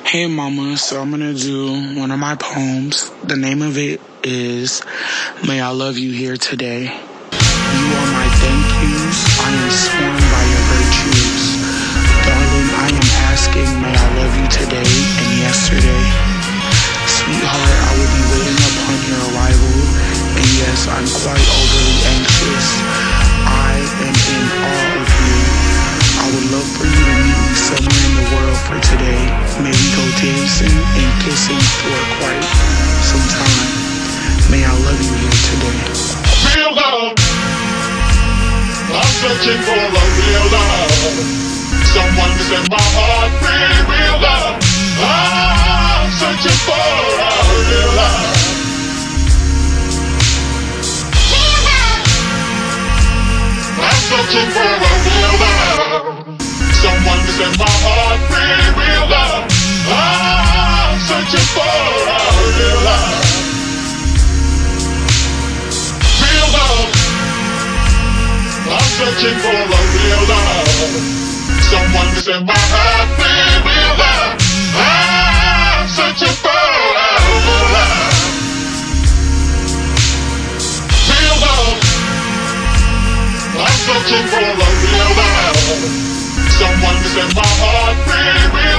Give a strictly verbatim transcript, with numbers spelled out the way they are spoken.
Hey mama, so I'm gonna do one of my poems. The name of it is May I Love You Here Today. You are my thank yous, I am sworn by your virtues. Darling, I am asking, may I love you today and yesterday. Sweetheart, I will be waiting upon your arrival, and yes, I'm quite overly anxious. I am in awe of you. I would love for you to meet me somewhere in the world for today. Maybe go dancing and kissing for quite some time. May I love you here today. Real love, I'm searching for a real love. Someone to set my heart free. Real love, I'm searching for a real love. Real love, I'm searching for a real love. Someone to set my heart free. Real love, I'm searching for a real love. Real love, I'm searching for a real love. Someone to set my heart free. Real love, I'm searching for a real love. Real love, I'm searching for a real love. Someone to set my heart free. Real